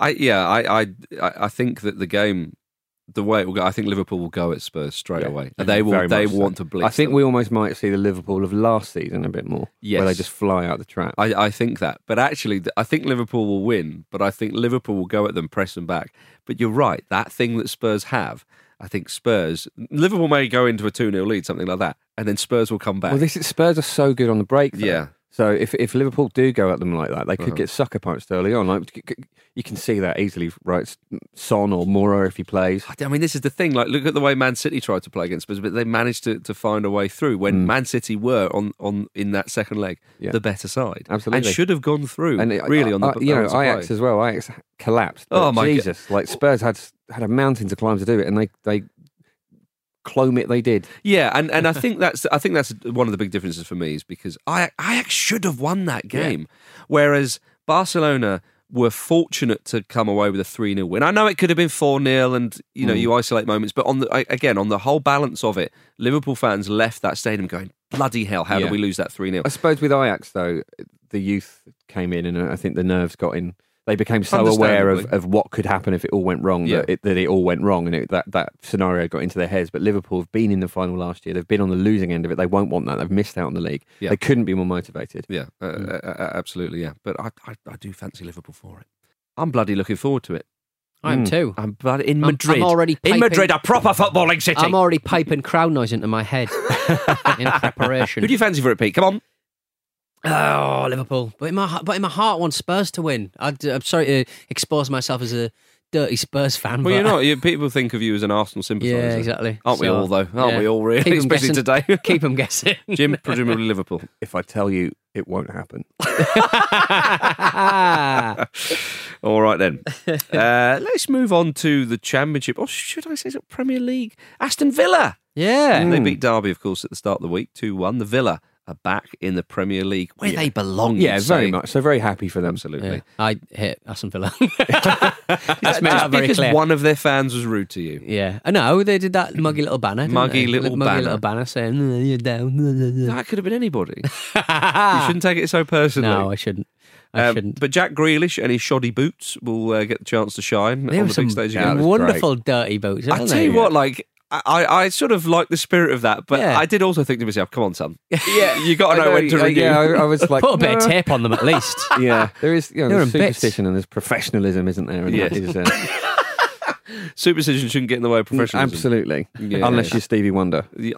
A: I think that the game. The way it will go, I think Liverpool will go at Spurs straight away. They want to blitz.
B: I think we almost might see the Liverpool of last season a bit more, where they just fly out the trap.
A: I think that, but actually, I think Liverpool will win. But I think Liverpool will go at them, press them back. But you're right, that thing that Spurs have. I think Liverpool may go into a 2-0 lead, something like that, and then Spurs will come back.
B: Well, Spurs are so good on the break, though.
A: Yeah.
B: So if Liverpool do go at them like that, they could get sucker punched early on. Like you can see that easily, right? Son or Moura if he plays.
A: I mean, this is the thing. Like, look at the way Man City tried to play against Spurs, but they managed to find a way through. When Man City were on in that second leg, the better side,
B: absolutely,
A: and should have gone through. And really, on the
B: Ajax as well. Ajax collapsed. Oh my Jesus! God. Like Spurs had a mountain to climb to do it, and they. Clomb it, they did.
A: Yeah, and I think that's one of the big differences for me is because Ajax should have won that game, whereas Barcelona were fortunate to come away with a 3-0 win. I know it could have been 4-0, and you isolate moments, but on the whole balance of it, Liverpool fans left that stadium going, bloody hell, how did we lose that 3-0?
B: I suppose with Ajax though, the youth came in, and I think the nerves got in. They became so aware of what could happen if it all went wrong, that it all went wrong, and that scenario got into their heads. But Liverpool have been in the final last year. They've been on the losing end of it. They won't want that. They've missed out on the league. Yeah. They couldn't be more motivated.
A: Yeah, absolutely, yeah. But I do fancy Liverpool for it. I'm bloody looking forward to it.
C: I am too.
A: I'm bloody in Madrid.
C: I'm already piping,
A: in Madrid, a proper footballing city.
C: I'm already piping crowd noise into my head in preparation.
A: Who do you fancy for it, Pete? Come on.
C: Oh, Liverpool. But in my heart, I want Spurs to win. I'm sorry to expose myself as a dirty Spurs fan.
A: Well, you're not. People think of you as an Arsenal sympathiser.
C: Yeah, exactly.
A: Aren't we all, though? Aren't we all, really? Especially today.
C: Keep them guessing.
A: Jim, presumably Liverpool.
B: If I tell you, it won't happen.
A: All right, then. Let's move on to the Championship. Or should I say Premier League? Aston Villa.
C: Yeah.
A: They beat Derby, of course, at the start of the week, 2-1. The Villa are back in the Premier League where they belong.
B: Yeah, very much. So very happy for them.
A: Absolutely.
C: Yeah. I hate Aston Villa.
A: That's very because clear. One of their fans was rude to you.
C: Yeah. I know, they did that muggy little banner.
A: Muggy little
C: banner saying, you're down.
A: That could have been anybody. You shouldn't take it so personally.
C: No, I shouldn't.
A: But Jack Grealish and his shoddy boots will get the chance to shine on the big stage again.
C: Wonderful dirty boots.
A: I tell you what, like, I sort of like the spirit of that, but I did also think to myself, come on, son. Yeah, you got to know when to renew.
B: Yeah, I was like,
C: put a bit of tape on them at least.
B: Yeah, there is there's superstition and there's professionalism, isn't there? And that is,
A: Superstition shouldn't get in the way of professionalism.
B: Absolutely.
A: Yeah.
B: Unless you're Stevie Wonder.
A: Yeah.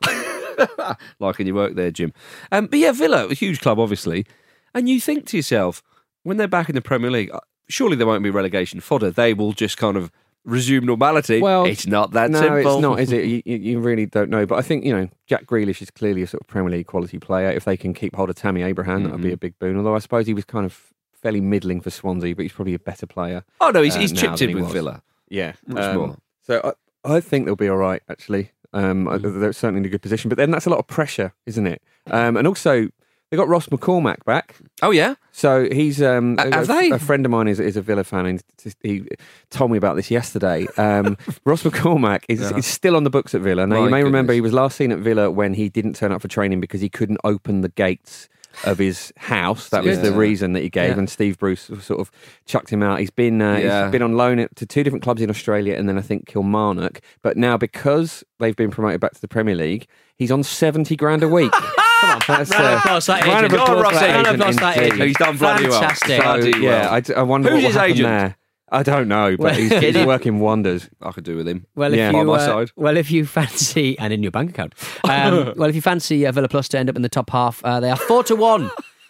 A: Liking your work there, Jim. But yeah, Villa, a huge club, obviously. And you think to yourself, when they're back in the Premier League, surely there won't be relegation fodder. They will just kind of resume normality.
B: Well,
A: it's not that
B: no,
A: simple.
B: it's not, is it? You really don't know. But I think, Jack Grealish is clearly a sort of Premier League quality player. If they can keep hold of Tammy Abraham, that would be a big boon. Although I suppose he was kind of fairly middling for Swansea, but he's probably a better player.
A: Oh, no, he's
B: now
A: chipped
B: than
A: in
B: he
A: with
B: was.
A: Villa.
B: Yeah.
A: Much more.
B: So I think they'll be all right, actually. They're certainly in a good position. But then that's a lot of pressure, isn't it? And also, they got Ross McCormack back.
A: Oh, yeah?
B: So he's
A: Have they?
B: a friend of mine is a Villa fan, and he told me about this yesterday. Ross McCormack is still on the books at Villa. Now,
A: My
B: you may remember
A: goodness.
B: he was last seen at Villa when he didn't turn up for training because he couldn't open the gates of his house. That was the reason that he gave, and Steve Bruce sort of chucked him out. He's been on loan to two different clubs in Australia, and then I think Kilmarnock. But now, because they've been promoted back to the Premier League, he's on $70,000 a week. Come on, that's
C: Round of applause for that
B: round of
C: agent.
B: applause
A: Go on,
B: for that
A: Rossi.
C: Round of
B: agent
C: applause for that
B: indeed.
C: agent.
A: He's done bloody well.
C: Fantastic.
A: Bloody well.
B: I wonder
A: Who's
B: what
A: his
B: happened
A: agent?
B: there. I don't know, but he's working wonders.
A: I could do with him.
C: Well, if
B: Yeah.
C: you,
A: On my side.
C: Well, if you fancy, and in your bank account, well, if you fancy Villa Plus to end up in the top half, they are 4-1,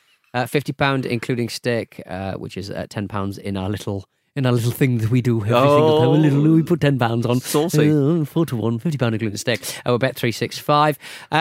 C: £50 including stake, which is £10 in our little thing that we do every single time. We put £10 on.
A: Saucy.
C: 4-1, £50 including stake. We're bet 365.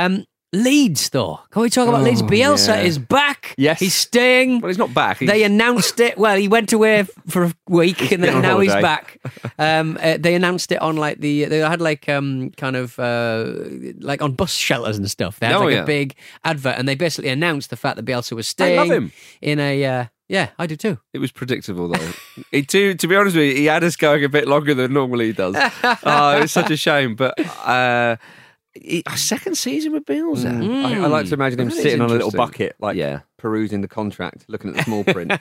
C: Leeds, though. Can we talk about Leeds? Bielsa is back.
B: Yes.
C: He's staying.
A: Well, he's not back.
C: They announced it. Well, he went away for a week, and then
B: on
C: now he's
B: holiday.
C: back. They announced it on they had kind of like on bus shelters and stuff. They had a big advert, and they basically announced the fact that Bielsa was staying.
A: I love him.
C: In a yeah, I do too.
A: It was predictable, though. To be honest with you, he had us going a bit longer than normally he does. It's such a shame, but. A second season with Bielsa.
B: I like to imagine him
A: That is
B: sitting on a little
A: interesting.
B: bucket, perusing the contract, looking at the small print.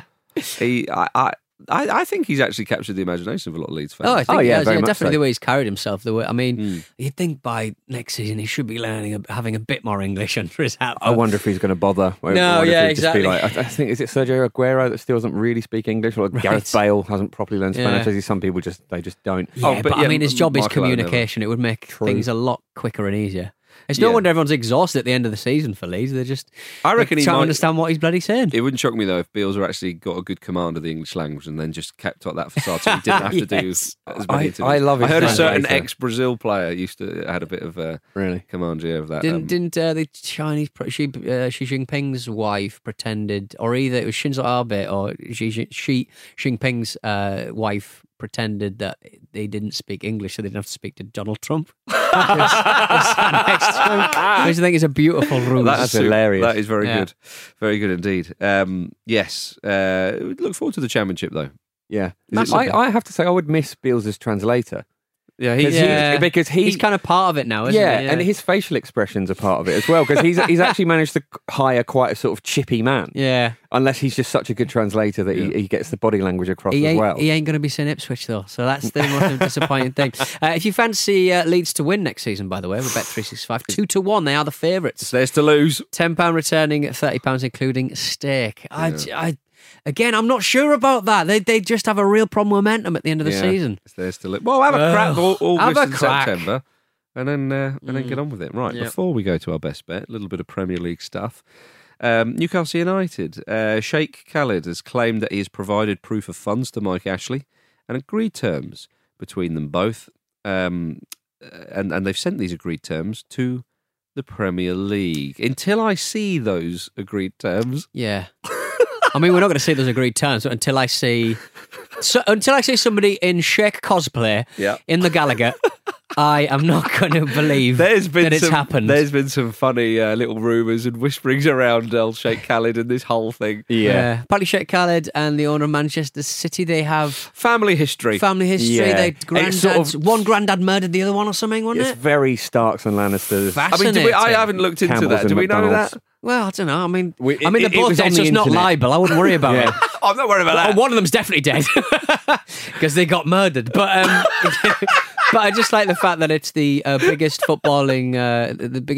A: I think he's actually captured the imagination of a lot of Leeds fans.
C: Oh, I think he has.
B: very
C: Yeah,
B: much
C: definitely
B: so.
C: the way he's carried himself. You'd think by next season he should be having a bit more English under his hat.
B: I wonder if he's going to bother. I
C: No,
B: wonder if
C: yeah,
B: he'd just be
C: exactly.
B: like, I think, is it Sergio Aguero that still doesn't really speak English? Or Gareth Bale hasn't properly learned Spanish?
C: Yeah.
B: As some people just don't.
C: Yeah, but I mean, his job is
A: Michael Owen
C: communication. It would make things a lot quicker and easier. It's no wonder everyone's exhausted at the end of the season for Leeds. They're just
A: I reckon he
C: trying to
A: might-
C: understand what he's bloody saying.
A: It wouldn't shock me, though, if Bielsa actually got a good command of the English language and then just kept up that facade so he didn't have to do
C: Yes.
A: as many interviews.
B: I love
A: I
B: his
A: heard a certain
B: translator.
A: ex-Brazil player had a bit of
B: Really?
A: command of that.
C: Didn't the Chinese Xi Jinping's wife pretended, or either it was Shinzo Abe or Xi Jinping's wife pretended that they didn't speak English, so they didn't have to speak to Donald Trump. Next to him, which I think is a beautiful ruse.
B: That's hilarious.
A: That is very
C: Yeah.
A: good. Very good indeed. Yes. Look forward to the championship, though.
B: Yeah.
C: Massively.
B: I have to say, I would miss Bielsa's translator.
A: Yeah,
B: Because
C: he's kind of part of it now, isn't he?
B: and his facial expressions are part of it as well. Because he's actually managed to hire quite a sort of chippy man.
C: yeah.
B: Unless he's just such a good translator that he gets the body language across
C: He
B: as
C: ain't,
B: well.
C: he ain't going to be saying Ipswich, though. So that's the most disappointing thing. If you fancy Leeds to win next season, by the way, we're bet 365. 2-1. They are the favourites.
A: There's to lose.
C: £10 returning, £30 including stake. Again, I'm not sure about that. They just have a real problem with momentum at the end of the season.
A: It's theirs to lose. Well, have a crack August
C: have a
A: and
C: crack.
A: September. And then get on with it. Right,
C: Yep.
A: before we go to our best bet, a little bit of Premier League stuff. Newcastle United. Sheikh Khalid has claimed that he has provided proof of funds to Mike Ashley and agreed terms between them both. And they've sent these agreed terms to the Premier League. Until I see those agreed terms,
C: Yeah. I mean, we're not going to see those agreed terms until I see somebody in Sheikh cosplay in the Gallagher. I am not going to believe that it's happened.
A: There's been some funny little rumours and whisperings around Sheikh Khalid and this whole thing.
C: Apparently Sheikh Khalid and the owner of Manchester City, they have
A: Family history.
B: Yeah.
C: They
B: It's sort of-
C: one granddad murdered the other one or something, wasn't
B: It's
C: it?
B: very Starks and Lannisters.
A: I mean,
C: Fascinating.
A: I haven't looked into
B: Campbell's
A: that.
B: and
A: Do we know
B: McDonald's.
A: that?
C: Well, I don't know. I mean,
B: It
C: they're
B: was
C: both
B: on
C: dead,
B: the
C: so it's not
B: internet.
C: libel. I wouldn't worry about it.
A: I'm not worried about that.
C: One of them's definitely dead because they got murdered. But but I just like the fact that it's the biggest footballing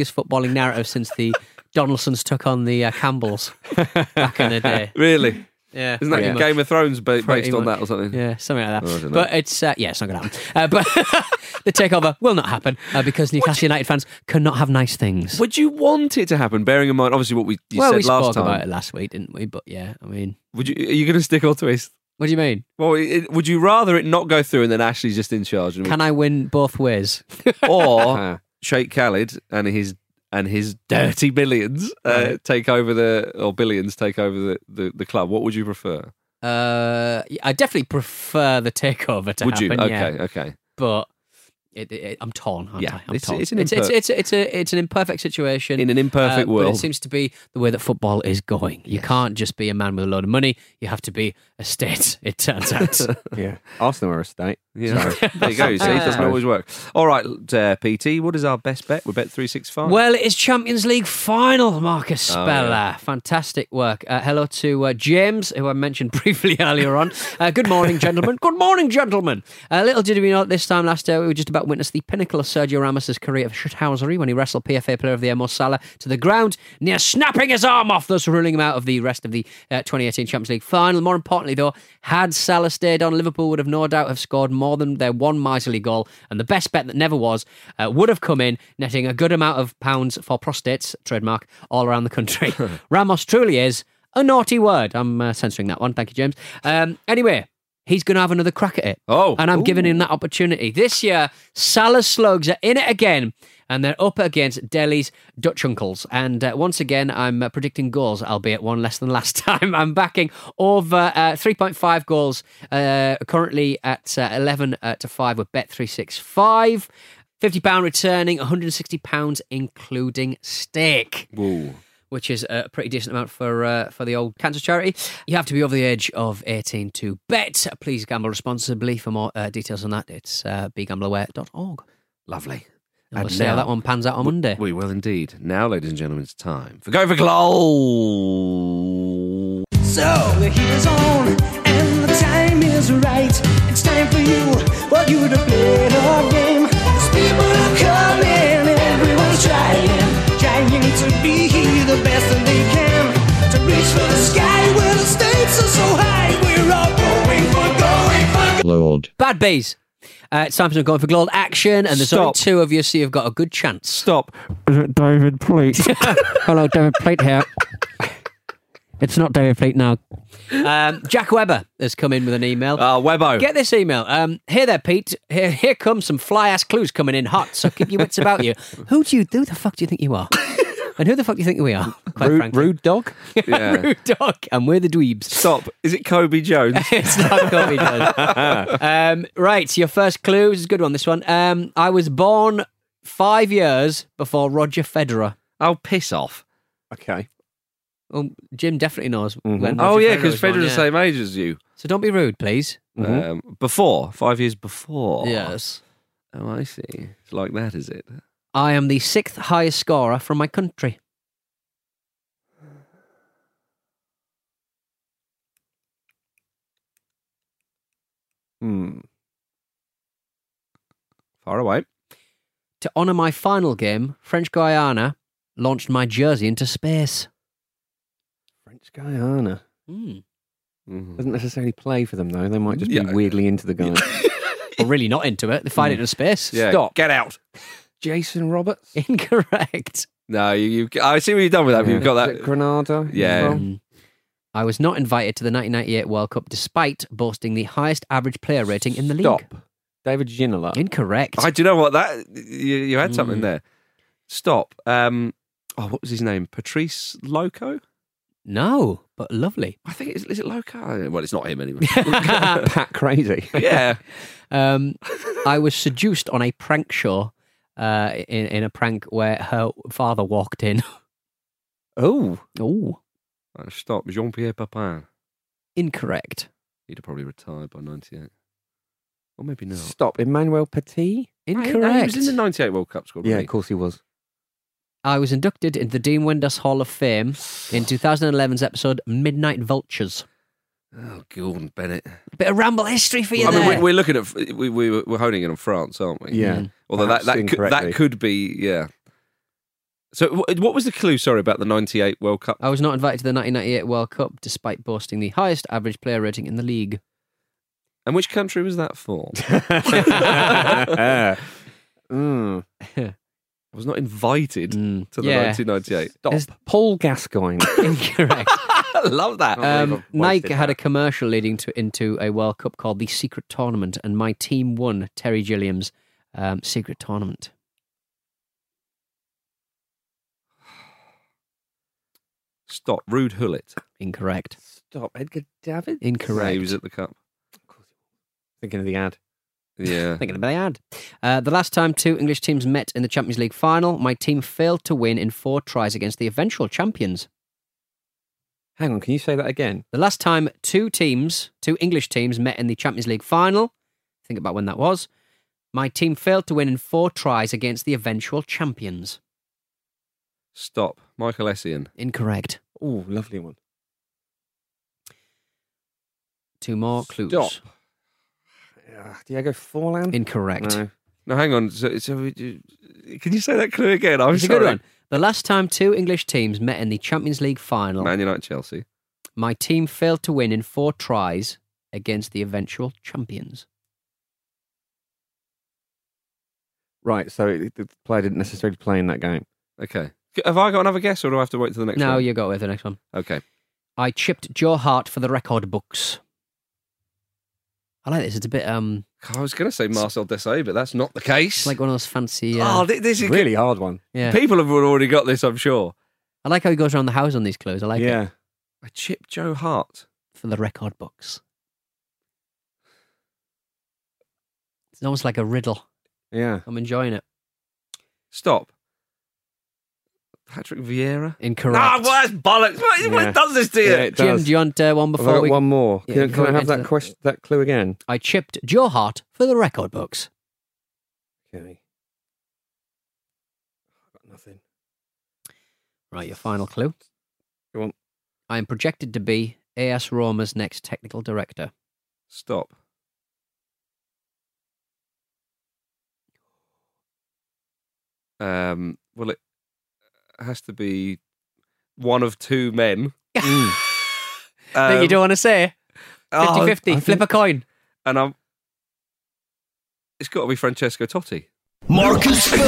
C: narrative since the Donaldsons took on the Campbells back in the day.
A: Really?
C: Yeah,
A: Isn't that
C: pretty much.
A: Game of Thrones based
C: Pretty
A: on
C: much.
A: that or something?
C: Yeah, something like
A: Oh, I
C: that.
A: don't know.
C: But it's it's not going to happen. But the takeover will not happen because Newcastle United fans cannot have nice things.
A: Would you want it to happen? Bearing in mind, obviously, what you said
C: we
A: last
C: spoke
A: time.
C: about it last week, didn't we? But yeah, I mean,
A: Are you going to stick or twist?
C: what do you mean?
A: Well, would you rather it not go through and then Ashley's just in charge?
C: Can I win both ways?
A: Or Sheikh Khalid and his dirty billions take over billions take over the club? What would you prefer?
C: I definitely prefer the takeover to
A: Would
C: happen.
A: you?
C: Yeah.
A: Okay.
C: But I'm torn. Aren't
A: Yeah,
C: I? I'm
A: it's
C: torn.
A: an
C: It's an imperfect situation
A: In an imperfect
C: But
A: world.
C: it seems to be the way that football is going. You can't just be a man with a load of money. You have to be a state. It turns out.
B: Yeah. Arsenal are a state.
A: Yeah. There you go. You see, it doesn't always work. All right, PT, what is our best bet? We're bet 365.
C: Well, it is Champions League final, Marcus
A: Oh,
C: Speller.
A: yeah.
C: Fantastic work. Hello to James, who I mentioned briefly earlier on. Good morning, gentlemen. Good morning, gentlemen. Little did we know this time last year, we were just about to witness the pinnacle of Sergio Ramos' career of shithousery when he wrestled PFA Player of the Year Mo Salah to the ground, near snapping his arm off, thus ruling him out of the rest of the 2018 Champions League final. More importantly, though, had Salah stayed on, Liverpool would have no doubt have scored more than their one miserly goal, and the best bet that never was would have come in, netting a good amount of pounds for prostates, trademark, all around the country. Ramos truly is a naughty word. I'm censoring that one. Thank you, James. Anyway, he's going to have another crack at it.
A: Oh.
C: And I'm giving him that opportunity. This year, Salah's Slugs are in it again, and they're up against Delhi's Dutch Uncles. And once again, I'm predicting goals, albeit one less than last time. I'm backing over 3.5 goals, currently at 11 to 5 with Bet365. £50 returning, £160 including stake.
A: Whoa.
C: Which is a pretty decent amount for the old cancer charity. You have to be over the age of 18 to bet. Please gamble responsibly. For more details on that, it's begambleaware.org.
A: Lovely.
C: And we'll see how that one pans out on Monday.
A: We will indeed. Now, ladies and gentlemen, it's time for Go for Goal.
H: So the heat is on and the time is right. It's time for you to play the game. 'Cause people are coming, everyone's trying to be the best that they can. To reach for the sky where the stakes are so high. We're all going for
I: Lord.
C: Bad bees. It's time for some Going for Gold action, and there's only two of you, so you've got a good chance.
A: Stop.
B: Is it David Pleat?
C: Hello, David Pleat here. It's not David Pleat now. Jack Webber has come in with an email.
A: Webbo.
C: Get this email. Here there, Pete. Here comes some fly-ass clues coming in hot, so keep your wits about you. Who the fuck do you think you are? And who the fuck do you think we are, quite frankly?
B: Rude dog?
A: Yeah.
C: Rude dog. And we're the dweebs.
A: Stop. Is it Kobe Jones?
C: It's not Kobe Jones. Right, your first clue. This is a good one, this one. I was born 5 years before Roger Federer.
A: Oh, piss off.
B: Okay.
C: Well, Jim definitely knows when
A: Oh,
C: Roger
A: yeah,
C: Federer
A: because
C: was born,
A: Federer's the same age as you.
C: So don't be rude, please.
A: Before. 5 years before.
C: Yes.
A: Oh, I see. It's like that, is it?
C: I am the 6th highest scorer from my country.
A: Far away.
C: To honour my final game, French Guiana launched my jersey into space.
B: French Guiana. Doesn't necessarily play for them, though. They might just be
A: Yeah.
B: weirdly into the guy.
C: Well, really not into it. They find it into space.
A: Yeah.
B: Stop.
A: Get out.
B: Jason Roberts?
C: Incorrect.
A: No, I see what you've done with that. But you've got
B: Is
A: that.
B: it Granada?
A: Yeah.
B: Well,
C: I was not invited to the 1998 World Cup despite boasting the highest average player rating in the league.
B: Stop. David Ginola.
C: Incorrect.
A: Do you know what? That you had something there. Stop. What was his name? Patrice Loco?
C: No, but lovely.
A: I think is it Loco? Well, it's not him anyway.
B: Pat Crazy.
A: Yeah.
C: I was seduced on a prank show in a prank where her father walked in.
B: Oh.
C: Oh.
A: Stop. Jean-Pierre Papin.
C: Incorrect.
A: He'd have probably retired by 98. Or maybe not.
B: Stop. Emmanuel Petit?
C: Incorrect.
A: No, he was in the 98 World Cup squad.
B: Yeah,
A: wasn't
B: of course he was.
C: I was inducted into the Dean Windass Hall of Fame in 2011's episode Midnight Vultures.
A: he? Oh, Gordon Bennett.
C: Bit of ramble history for you
A: I
C: there.
A: mean, we're looking at we're honing in on France, aren't we?
B: Yeah.
A: Although
B: Perhaps
A: that
B: incorrectly.
A: could be, yeah. So what was the clue, sorry, about the 98 World Cup?
C: I was not invited to the 1998 World Cup despite boasting the highest average player rating in the league.
A: And which country was that for? I was not invited to the 1998.
C: Is
B: Paul Gascoigne.
C: incorrect.
A: I love that.
C: Nike had a commercial leading into a World Cup called the Secret Tournament, and my team won Terry Gilliam's Secret Tournament.
A: Stop. Rude Hullet.
C: Incorrect.
B: Stop. Edgar David?
C: Incorrect.
A: Yeah, he was at the Cup.
B: Thinking of the ad.
A: Yeah.
C: Thinking about the ad. The last time two English teams met in the Champions League final, my team failed to win in 4 tries against the eventual champions.
B: Hang on, can you say that again?
C: The last time two English teams met in the Champions League final, think about when that was, my team failed to win in 4 tries against the eventual champions.
A: Stop. Michael Essien.
C: Incorrect.
B: Oh, lovely one.
C: 2 more clues.
B: Stop. Diego Forlan?
C: Incorrect.
A: No, hang on. So can you say that clue again? I'm
C: It's a
A: sorry.
C: good one. The last time two English teams met in the Champions League final,
A: Man United, Chelsea.
C: my team failed to win in 4 tries against the eventual champions.
B: Right, so the player didn't necessarily play in that game.
A: Okay. Have I got another guess, or do I have to wait till the next one?
C: No, you go with the next one.
A: Okay.
C: I chipped Joe Hart for the record books. I like this. It's a bit
A: I was going to say Marcel Desailly, but that's not the case.
C: it's like one of those fancy.
A: This is
B: Really hard one.
C: yeah.
A: People have already got this, I'm sure.
C: I like how he goes around the house on these clues. I like
B: Yeah.
C: it
A: I chipped Joe Hart.
C: for the record books. It's almost like a riddle.
B: Yeah.
C: I'm enjoying it.
A: Stop. Patrick Vieira.
C: Incorrect.
A: Ah, well, that's bollocks. What does this to you?
B: Yeah, it
C: Jim,
B: does.
C: do you want one
B: I've
C: before
B: got
C: we?
B: one more.
C: Yeah,
B: Can I have
C: into
B: that question, that clue again?
C: I chipped Joe Hart for the record books.
B: Okay. I've got nothing.
C: Right, your final clue.
B: Go on.
C: I am projected to be AS Roma's next technical director.
A: Stop. Well, it has to be one of 2 men.
C: That you don't want to say? 50-50,
B: I
C: flip a coin.
A: And it's got to be Francesco Totti.
E: Marcus
B: Very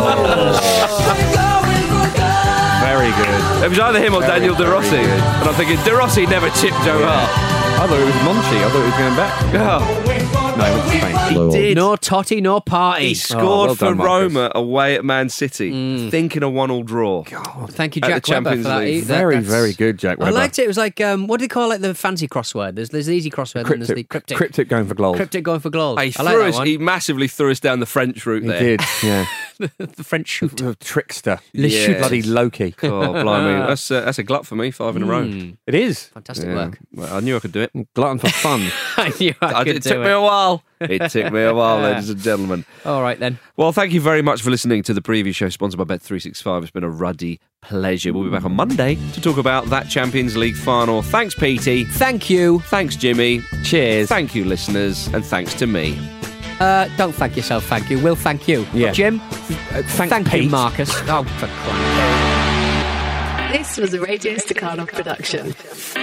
B: good.
A: It was either him or Daniel De Rossi. And I'm thinking, De Rossi never chipped Joe Hart.
B: I thought it was Monchi. I thought he was going back.
A: Oh,
B: No, he went to Spain.
A: he did.
C: No Totti, no party.
A: He scored
B: well
A: for
B: done, Marcus.
A: Roma away at Man City, thinking a 1-1 draw.
C: Thank you,
A: At the
C: Jack Webber,
A: Champions
C: for that.
A: League.
B: Very,
C: That's-
B: very good, Jack
C: I
B: Webber.
C: liked it. It was like, what do they call it? The fancy crossword. There's the easy crossword and there's the cryptic.
B: Cryptic going for gold.
C: Cryptic going for gold.
A: He,
C: I like that one.
A: he massively threw us down the French route
B: He
A: there.
B: did, yeah.
C: The French shoot.
B: The trickster.
A: Le Shoot.
B: Bloody Loki.
A: Oh, blimey. That's a glut for me, 5 in a row.
B: It is.
C: Fantastic
A: Yeah.
C: work.
A: Well, I knew I could do it.
B: Glutton for fun.
C: I knew I could
A: It
C: do
A: took me
C: it.
A: a while. It took me a while, ladies and gentlemen.
C: All right, then.
A: Well, thank you very much for listening to the preview show sponsored by Bet365. It's been a ruddy pleasure. We'll be back on Monday to talk about that Champions League final. Thanks, Petey.
C: Thank you.
A: Thanks, Jimmy.
B: Cheers.
A: Thank you, listeners. And thanks to me.
C: Don't thank yourself, thank you. We'll thank you.
B: Yeah.
C: Jim,
B: Thank
C: you,
B: Pete.
C: Marcus. Oh, for crying out loud.
I: This was a Radio Staccato production.